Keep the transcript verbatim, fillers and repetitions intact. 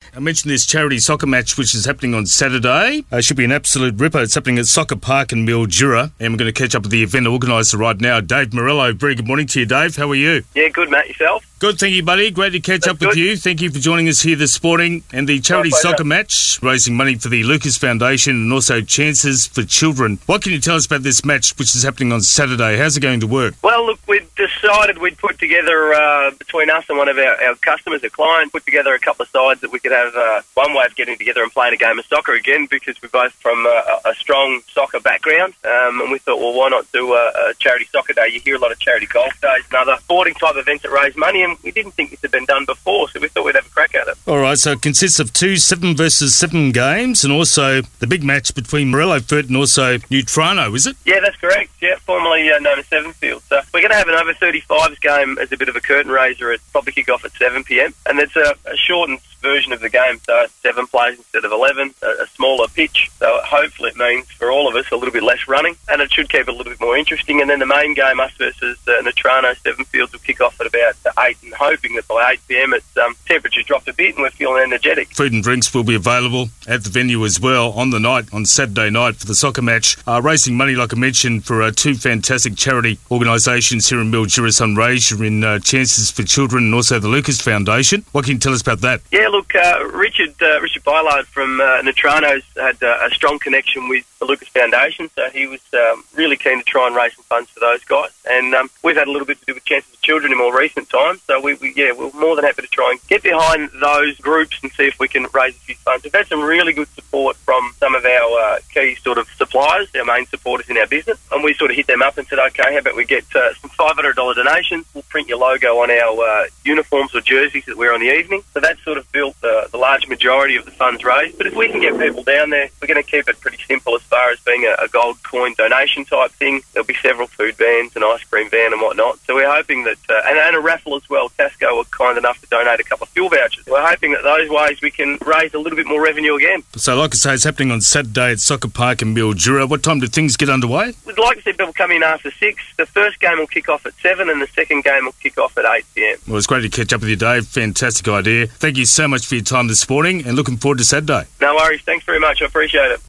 I mentioned this charity soccer match which is happening on Saturday. It uh, should be an absolute ripper. It's happening at Soccer Park in Mildura, and we're going to catch up with the event organiser right now, Dave Morello. Very good morning to you, Dave. How are you? Yeah, good, Matt. Yourself? Good, thank you, buddy. Great to catch That's up with good. you. Thank you for joining us here this morning. And the charity My pleasure. soccer match, raising money for the Lucas Foundation and also Chances for Children. What can you tell us about this match which is happening on Saturday? How's it going to work? Well, look, we'd decided we'd put together, uh, between us and one of our, our customers, a client, put together a couple of sides that we could have uh, one way of getting together and playing a game of soccer again, because we're both from uh, a strong soccer background. Um, and we thought, well, why not do a, a charity soccer day? You hear a lot of charity golf days and other sporting type events that raise money, and we didn't think this had been done before, so we thought we'd have a crack at it. All right, so it consists of two seven versus seven games and also the big match between Morello Fert and also Neutrano, is it? Yeah, that's correct. Yeah, formerly uh, known as Sevenfield. So we're going to have an over thirty-fives game as a bit of a curtain raiser. It's probably kick off at seven p.m. and it's a, a shortened version of the game, so seven players instead of eleven, a, a smaller pitch, so hopefully it means for all of us a little bit less running, and it should keep it a little bit more interesting. And then the main game, us versus uh, Neutrano Sevenfields, will kick off at about eight, and hoping that by eight p.m. it's um, temperature's dropped a bit and we're feeling energetic. Food and drinks will be available at the venue as well on the night, on Saturday night for the soccer match. Uh, raising money, like I mentioned, for uh, two fantastic charity organisations here in Mildura Sunraysia in uh, Chances for Children and also the Lucas Foundation. What can you tell us about that? Yeah, look, uh, Richard uh, Richard Bylard from uh, Neutrano's had uh, a strong connection with the Lucas Foundation, so he was um, really keen to try and raise some funds for those guys. And um, we've had a little bit to do with Chances for Children in more recent times, so we, we yeah, we're more than happy to try and get behind those groups and see if we can raise a few funds. We've had some really good support from some of our uh, key sort of suppliers, our main supporters in our business, and we sort of hit them up and said, okay, how about we get uh, some five hundred dollars donations, we'll print your logo on our uh, uniforms or jerseys that wear on the evening. So that sort of built the, the large majority of the funds raised. But if we can get people down there, we're going to keep it pretty simple as far as being a, a gold coin donation type thing. There'll be several food vans, an ice cream van and whatnot. So we're hoping that, uh, and, and a raffle as well. Tasco were kind enough to donate a couple of fuel vouchers. We're hoping that those ways we can raise a little bit more revenue again. So like I say, it's happening on Saturday at Soccer Park in Mildura. What time do things get underway? We'd like to see people come in after six. The first game will kick off at seven and the second game will kick off at eight p.m. Well, it's great to catch up with you, Dave. Fantastic idea. Thank you so much for your time this morning and looking forward to Saturday. No worries. Thanks very much. I appreciate it.